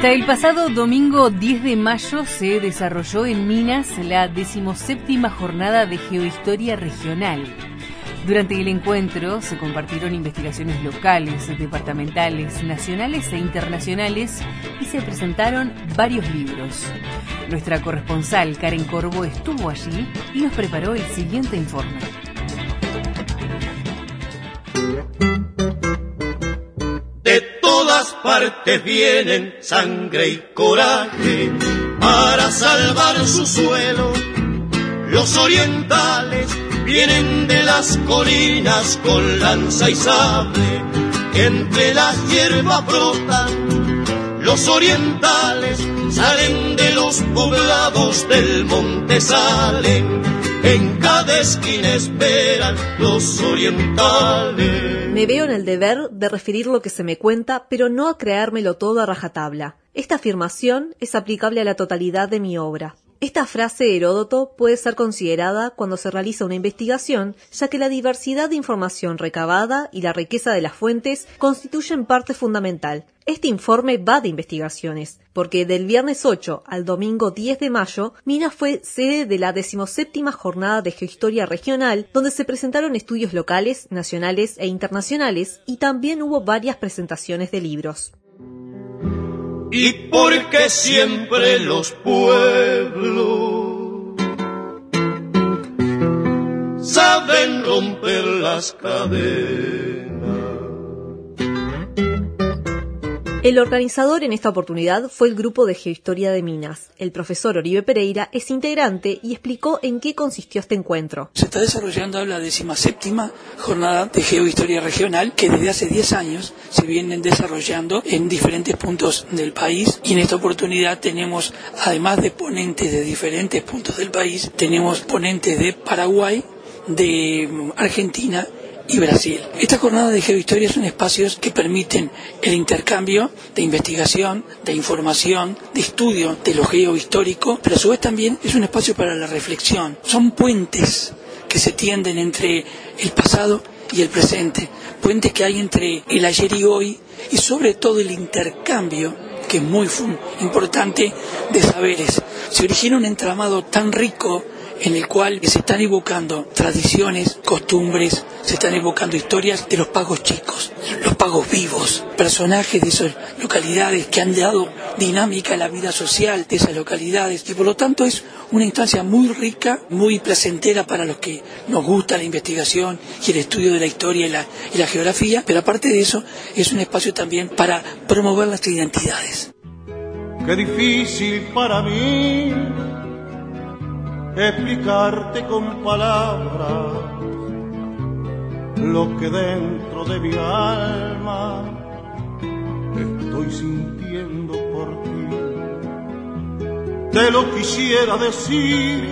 Hasta el pasado domingo 10 de mayo se desarrolló en Minas la 17ª jornada de Geohistoria Regional. Durante el encuentro se compartieron investigaciones locales, departamentales, nacionales e internacionales y se presentaron varios libros. Nuestra corresponsal Karen Corbo estuvo allí y nos preparó el siguiente informe. De todas partes vienen sangre y coraje para salvar su suelo. Los orientales vienen de las colinas con lanza y sable, que entre las hierbas brotan. Los orientales salen de los poblados del monte, salen, en cada esquina esperan los orientales. Me veo en el deber de referir lo que se me cuenta, pero no a creérmelo todo a rajatabla. Esta afirmación es aplicable a la totalidad de mi obra. Esta frase de Heródoto puede ser considerada cuando se realiza una investigación, ya que la diversidad de información recabada y la riqueza de las fuentes constituyen parte fundamental. Este informe va de investigaciones, porque del viernes 8 al domingo 10 de mayo, Minas fue sede de la 17ª Jornada de Geohistoria Regional, donde se presentaron estudios locales, nacionales e internacionales, y también hubo varias presentaciones de libros. Y porque siempre los pueblos saben romper las cadenas. El organizador en esta oportunidad fue el Grupo de Geohistoria de Minas. El profesor Oribe Pereira es integrante y explicó en qué consistió este encuentro. Se está desarrollando la 17ª Jornada de Geohistoria Regional, que desde hace 10 años se vienen desarrollando en diferentes puntos del país, y en esta oportunidad tenemos, además de ponentes de diferentes puntos del país, tenemos ponentes de Paraguay, de Argentina y Brasil. Esta jornada de geohistoria son espacios que permiten el intercambio de investigación, de información, de estudio de lo geohistórico, pero a su vez también es un espacio para la reflexión. Son puentes que se tienden entre el pasado y el presente, puentes que hay entre el ayer y hoy, y sobre todo el intercambio, que es muy importante, de saberes. Se origina un entramado tan rico en el cual se están evocando tradiciones, costumbres, se están evocando historias de los pagos chicos, los pagos vivos, personajes de esas localidades que han dado dinámica a la vida social de esas localidades, y por lo tanto es una instancia muy rica, muy placentera para los que nos gusta la investigación y el estudio de la historia y la geografía, pero aparte de eso es un espacio también para promover las identidades. Qué difícil para mí explicarte con palabras lo que dentro de mi alma estoy sintiendo por ti. Te lo quisiera decir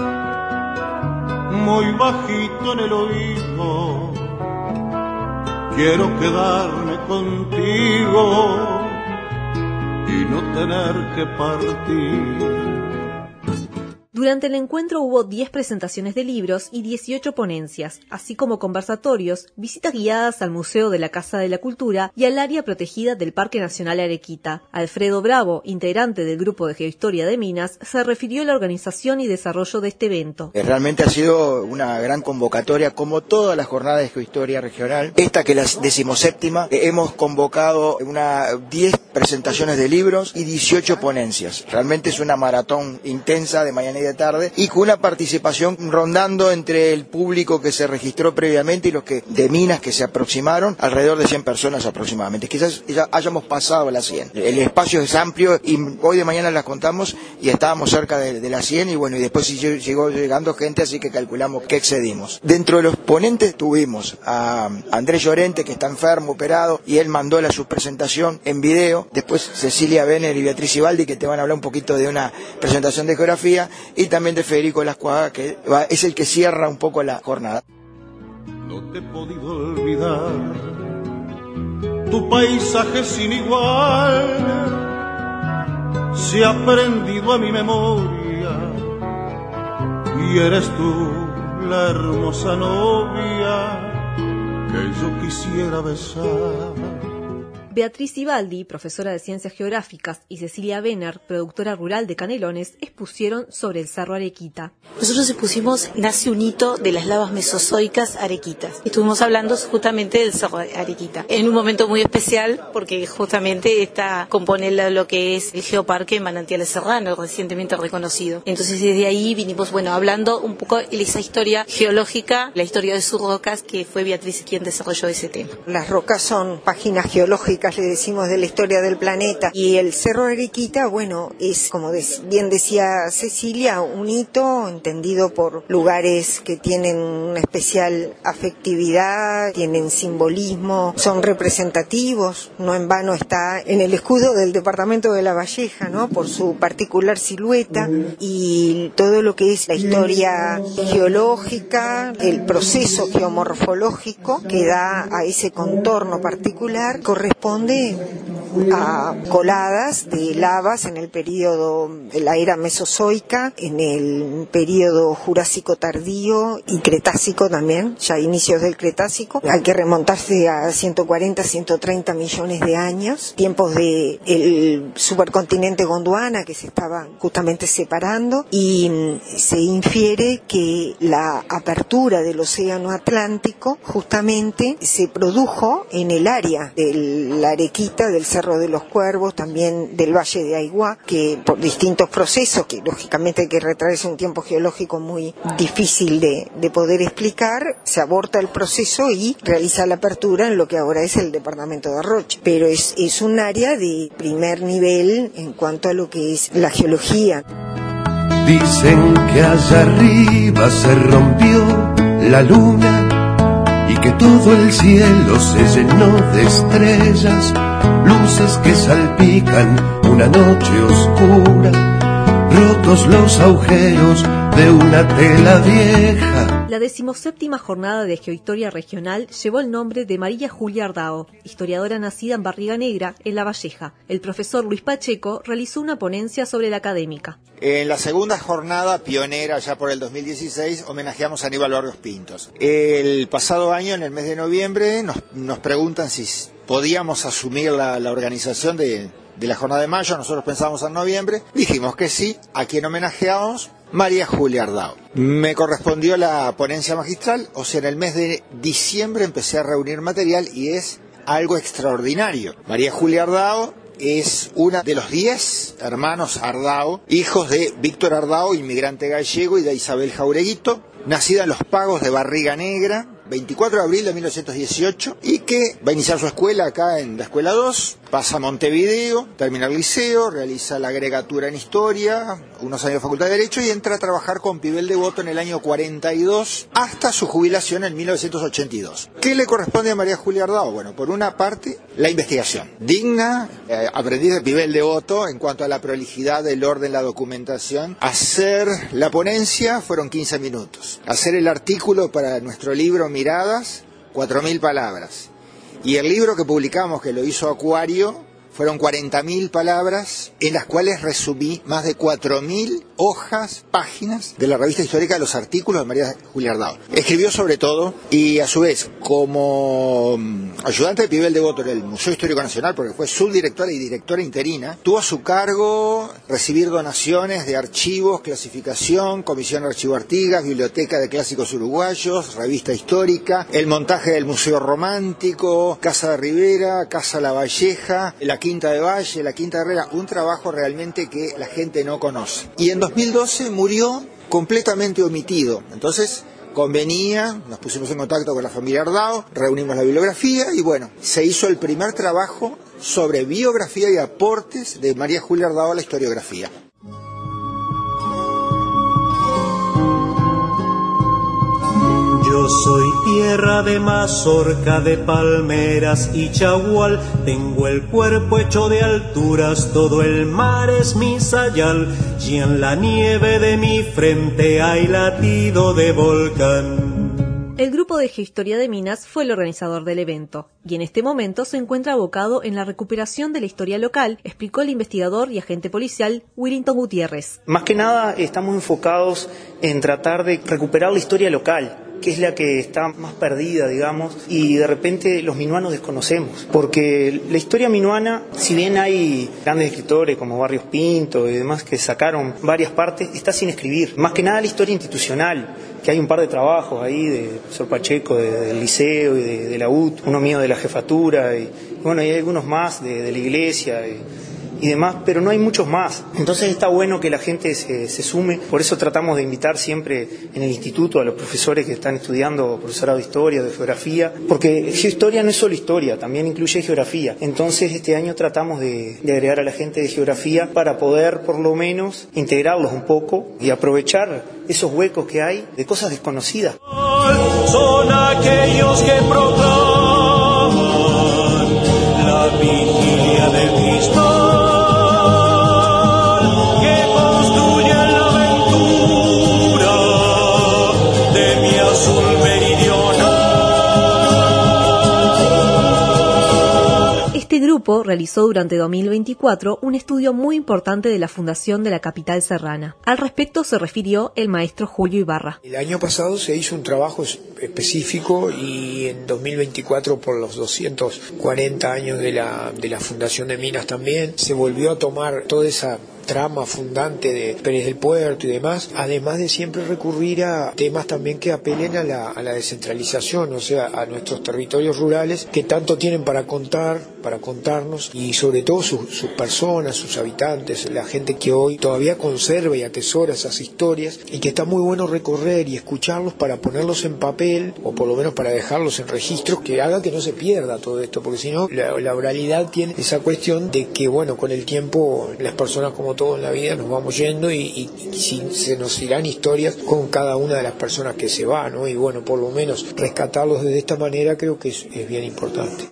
muy bajito en el oído, quiero quedarme contigo y no tener que partir. Durante el encuentro hubo 10 presentaciones de libros y 18 ponencias, así como conversatorios, visitas guiadas al Museo de la Casa de la Cultura y al área protegida del Parque Nacional Arequita. Alfredo Bravo, integrante del Grupo de Geohistoria de Minas, se refirió a la organización y desarrollo de este evento. Realmente ha sido una gran convocatoria, como todas las jornadas de Geohistoria Regional. Esta, que es la 17ª, hemos convocado 10 presentaciones de libros y 18 ponencias. Realmente es una maratón intensa de mañana y de tarde, y con una participación rondando entre el público que se registró previamente y los que de Minas que se aproximaron, alrededor de 100 personas aproximadamente. Quizás ya hayamos pasado las 100. El espacio es amplio y hoy de mañana las contamos y estábamos cerca de las 100, y bueno, y después siguió llegando gente, así que calculamos que excedimos. Dentro de los ponentes tuvimos a Andrés Llorente, que está enfermo, operado, y él mandó su presentación en video. Después Cecilia Benner y Beatriz Ibaldi, que te van a hablar un poquito de una presentación de geografía, y también de Federico Lascuaga, que es el que cierra un poco la jornada. No te he podido olvidar tu paisaje sin igual, se ha prendido a mi memoria y eres tú la hermosa novia que yo quisiera besar. Beatriz Ibaldi, profesora de Ciencias Geográficas, y Cecilia Benner, productora rural de Canelones, expusieron sobre el Cerro Arequita. Nosotros expusimos Nace un hito de las lavas mesozoicas arequitas. Estuvimos hablando justamente del Cerro Arequita, en un momento muy especial porque justamente compone lo que es el Geoparque Manantiales Serrano, recientemente reconocido. Entonces desde ahí vinimos, hablando un poco de esa historia geológica, la historia de sus rocas, que fue Beatriz quien desarrolló ese tema. Las rocas son páginas geológicas, le decimos, de la historia del planeta. Y el Cerro Arequita, es, como bien decía Cecilia, un hito entendido por lugares que tienen una especial afectividad, tienen simbolismo, son representativos. No en vano está en el escudo del departamento de La Valleja, ¿no? Por su particular silueta y todo lo que es la historia geológica, el proceso geomorfológico que da a ese contorno particular, corresponde a coladas de lavas en el periodo de la era mesozoica, en el periodo jurásico tardío y cretácico también, ya inicios del cretácico. Hay que remontarse a 140, 130 millones de años, tiempos de el supercontinente Gondwana que se estaba justamente separando, y se infiere que la apertura del océano Atlántico justamente se produjo en el área de la Arequita, del Cerro de los Cuervos, también del Valle de Aiguá, que por distintos procesos, que lógicamente hay que retraerse un tiempo geológico muy difícil de poder explicar, se aborta el proceso y realiza la apertura en lo que ahora es el departamento de Arroche. Pero es un área de primer nivel en cuanto a lo que es la geología. Dicen que allá arriba se rompió la luna y que todo el cielo se llenó de estrellas, luces que salpican una noche oscura, rotos los agujeros de una tela vieja. La 17ª jornada de Geohistoria Regional llevó el nombre de María Julia Ardao, historiadora nacida en Barriga Negra, en La Valleja. El profesor Luis Pacheco realizó una ponencia sobre la académica. En la segunda jornada, pionera ya por el 2016, homenajeamos a Aníbal Barrios Pintos. El pasado año, en el mes de noviembre, nos preguntan si podíamos asumir la organización de la jornada de mayo. Nosotros pensábamos en noviembre, dijimos que sí. ¿A quien homenajeamos? María Julia Ardao. Me correspondió la ponencia magistral, o sea, en el mes de diciembre empecé a reunir material y es algo extraordinario. María Julia Ardao es una de los 10 hermanos Ardao, hijos de Víctor Ardao, inmigrante gallego, y de Isabel Jaureguito, nacida en Los Pagos de Barriga Negra, 24 de abril de 1918, y que va a iniciar su escuela acá en la Escuela 2, pasa a Montevideo, termina el liceo, realiza la agregatura en Historia, unos años de Facultad de Derecho, y entra a trabajar con Pibel Devoto en el año 42, hasta su jubilación en 1982. ¿Qué le corresponde a María Julia Ardao? Bueno, por una parte, la investigación. Digna, aprendiz de Pibel Devoto en cuanto a la prolijidad, el orden, la documentación. Hacer la ponencia fueron 15 minutos. Hacer el artículo para nuestro libro Miradas, 4.000 palabras. Y el libro que publicamos, que lo hizo Acuario, fueron 40.000 palabras, en las cuales resumí más de 4.000 hojas, páginas de la revista histórica de los artículos de María Julia Ardao. Escribió sobre todo, y a su vez, como ayudante de Pibel Devoto en el Museo Histórico Nacional, porque fue subdirectora y directora interina, tuvo a su cargo recibir donaciones de archivos, clasificación, Comisión de Archivo Artigas, Biblioteca de Clásicos Uruguayos, Revista Histórica, el montaje del Museo Romántico, Casa de Rivera, Casa La Valleja, la Quinta de Valle, la Quinta de Herrera, un trabajo realmente que la gente no conoce. Y en 2012 murió completamente omitido. Entonces convenía, nos pusimos en contacto con la familia Ardao, reunimos la bibliografía y bueno, se hizo el primer trabajo sobre biografía y aportes de María Julia Ardao a la historiografía. Yo soy tierra de mazorca, de palmeras y chagual. Tengo el cuerpo hecho de alturas, todo el mar es mi sayal. Y en la nieve de mi frente hay latido de volcán. El grupo de Geohistoria de Minas fue el organizador del evento y en este momento se encuentra abocado en la recuperación de la historia local, explicó el investigador y agente policial Willington Gutiérrez. Más que nada estamos enfocados en tratar de recuperar la historia local, que es la que está más perdida, digamos, y de repente los minuanos desconocemos, porque la historia minuana, si bien hay grandes escritores como Barrios Pinto y demás que sacaron varias partes, está sin escribir. Más que nada la historia institucional, que hay un par de trabajos ahí de profesor Pacheco del liceo y de la UT, uno mío de la jefatura, y bueno, hay algunos más de la iglesia y demás, pero no hay muchos más. Entonces está bueno que la gente se sume, por eso tratamos de invitar siempre en el instituto a los profesores que están estudiando profesorado de historia, de geografía, porque geohistoria no es solo historia, también incluye geografía. Entonces este año tratamos de agregar a la gente de geografía para poder por lo menos integrarlos un poco y aprovechar esos huecos que hay de cosas desconocidas. Son aquellos que proclaman la vigilia del Cristo. Este grupo realizó durante 2024 un estudio muy importante de la fundación de la capital serrana. Al respecto se refirió el maestro Julio Ibarra. El año pasado se hizo un trabajo específico y en 2024, por los 240 años de la fundación de Minas también, se volvió a tomar toda esa trama fundante de Pérez del Puerto y demás, además de siempre recurrir a temas también que apelen a la descentralización, o sea, a nuestros territorios rurales que tanto tienen para contarnos, y sobre todo sus personas, sus habitantes, la gente que hoy todavía conserva y atesora esas historias, y que está muy bueno recorrer y escucharlos para ponerlos en papel, o por lo menos para dejarlos en registros que haga que no se pierda todo esto, porque si no, la oralidad tiene esa cuestión de que, bueno, con el tiempo las personas, como todo en la vida, nos vamos yendo y se nos irán historias con cada una de las personas que se va, ¿no? Y bueno, por lo menos rescatarlos de esta manera creo que es bien importante.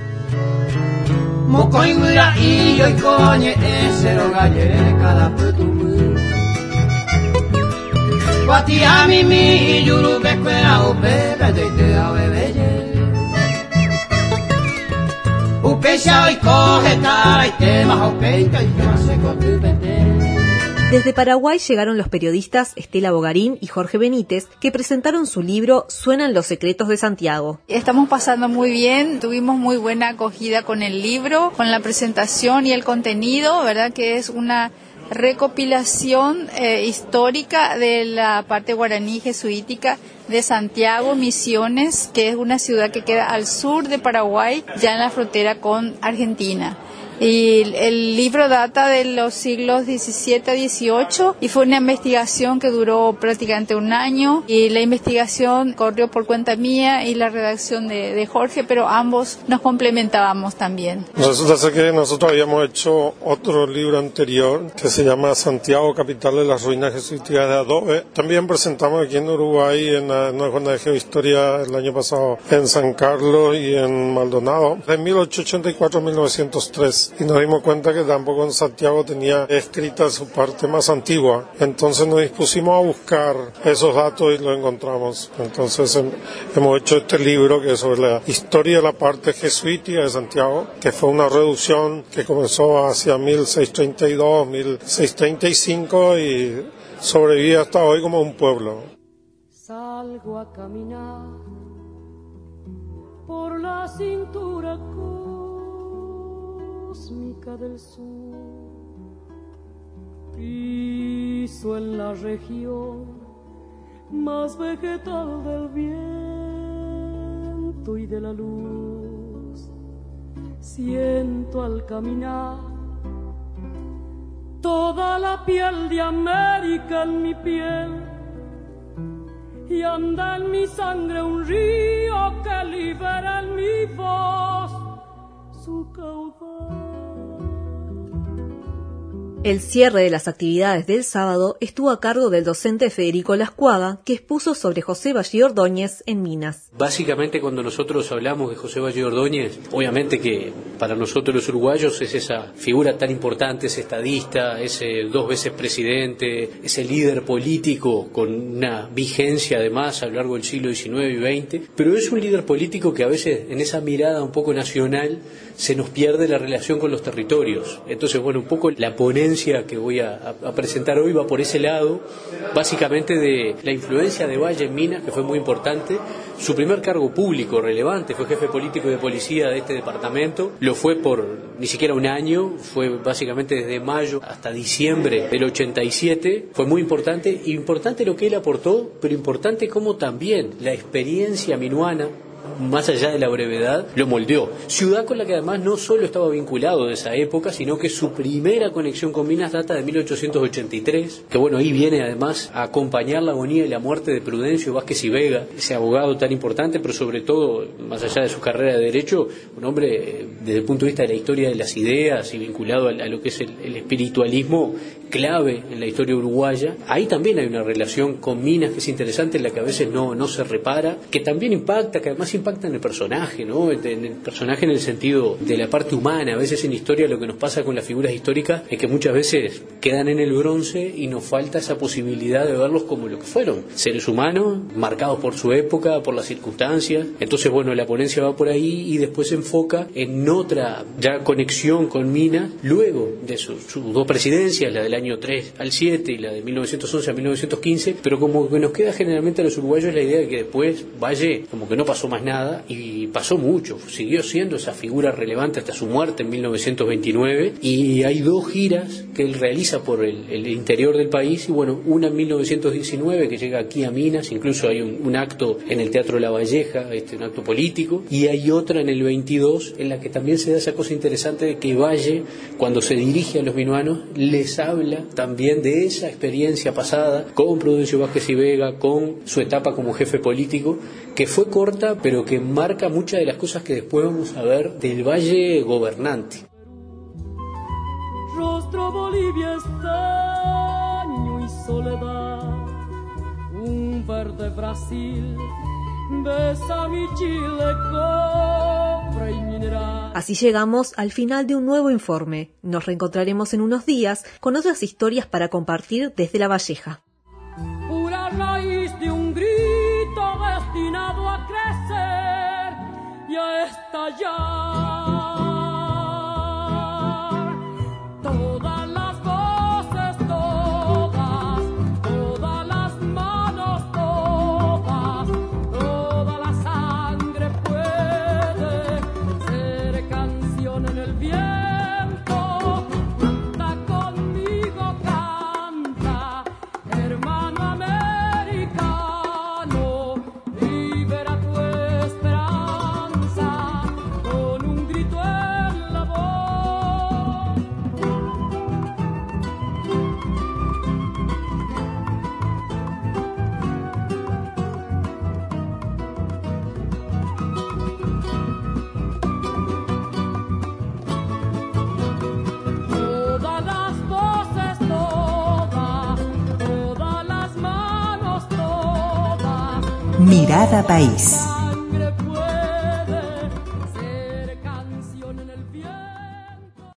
Desde Paraguay llegaron los periodistas Estela Bogarín y Jorge Benítez, que presentaron su libro Suenan los secretos de Santiago. Estamos pasando muy bien, tuvimos muy buena acogida con el libro, con la presentación y el contenido, ¿verdad? Que es una recopilación histórica de la parte guaraní jesuítica de Santiago, Misiones, que es una ciudad que queda al sur de Paraguay, ya en la frontera con Argentina. Y el libro data de los siglos XVII a XVIII y fue una investigación que duró prácticamente un año, y la investigación corrió por cuenta mía y la redacción de Jorge, pero ambos nos complementábamos también. Resulta ser que nosotros habíamos hecho otro libro anterior que se llama Santiago, capital de las ruinas jesuíticas de Adobe. También presentamos aquí en Uruguay en una jornada de geohistoria el año pasado en San Carlos y en Maldonado, de 1884 a 1903. Y nos dimos cuenta que tampoco en Santiago tenía escrita su parte más antigua. Entonces nos dispusimos a buscar esos datos y los encontramos. Entonces hemos hecho este libro que es sobre la historia de la parte jesuítica de Santiago, que fue una reducción que comenzó hacia 1632, 1635 y sobrevive hasta hoy como un pueblo. Salgo a caminar por la cintura cósmica del sur, piso en la región más vegetal del viento y de la luz, siento al caminar toda la piel de América en mi piel, y anda en mi sangre un río que libera en mi voz su caudal. El cierre de las actividades del sábado estuvo a cargo del docente Federico Lascuaga, que expuso sobre José Valle Ordóñez en Minas. Básicamente, cuando nosotros hablamos de José Valle Ordóñez, obviamente que para nosotros los uruguayos es esa figura tan importante, ese estadista, ese 2 veces presidente, ese líder político con una vigencia además a lo largo del siglo XIX y XX, pero es un líder político que a veces en esa mirada un poco nacional se nos pierde la relación con los territorios. Entonces, bueno, un poco la ponencia que voy a presentar hoy va por ese lado, básicamente de la influencia de Valle en Minas, que fue muy importante. Su primer cargo público relevante fue jefe político de policía de este departamento, lo fue por ni siquiera un año, fue básicamente desde mayo hasta diciembre del 87, fue muy importante lo que él aportó, pero importante como también la experiencia minuana, más allá de la brevedad, lo moldeó. Ciudad con la que además no solo estaba vinculado de esa época, sino que su primera conexión con Minas data de 1883, que bueno, ahí viene además a acompañar la agonía y la muerte de Prudencio Vázquez y Vega, ese abogado tan importante, pero sobre todo, más allá de su carrera de Derecho, un hombre desde el punto de vista de la historia de las ideas y vinculado a lo que es el espiritualismo clave en la historia uruguaya. Ahí también hay una relación con Minas que es interesante, en la que a veces no se repara, que también impacta, que además impacta en el personaje, ¿no? En el personaje en el sentido de la parte humana. A veces en historia lo que nos pasa con las figuras históricas es que muchas veces quedan en el bronce y nos falta esa posibilidad de verlos como lo que fueron, seres humanos, marcados por su época, por las circunstancias. Entonces, bueno, la ponencia va por ahí y después se enfoca en otra ya conexión con Minas, luego de sus 2 presidencias, la del año 3 al 7 y la de 1911 a 1915, pero como que nos queda generalmente a los uruguayos la idea de que después Valle como que no pasó más nada, y pasó mucho, siguió siendo esa figura relevante hasta su muerte en 1929, y hay 2 giras que él realiza por el interior del país, y bueno, una en 1919 que llega aquí a Minas, incluso hay un acto en el Teatro La Valleja, un acto político, y hay otra en el 22 en la que también se da esa cosa interesante de que Valle, cuando se dirige a los minuanos, les habla también de esa experiencia pasada con Prudencio Vázquez y Vega, con su etapa como jefe político, que fue corta, pero que marca muchas de las cosas que después vamos a ver del Valle gobernante. Rostro Bolivia estaño y soledad, un verde Brasil besa mi Chile, cobre y mineral. Así llegamos al final de un nuevo informe. Nos reencontraremos en unos días con otras historias para compartir desde La Valleja. Pura raíz de un grito destinado a crecer y a estallar. Todas las voces, todas las manos, toda la sangre puede ser canción en el viento. Canta conmigo, canta, hermano americano, libera tu esperanza con un grito en la voz. Todas las voces, todas las manos, todas. Mirada País.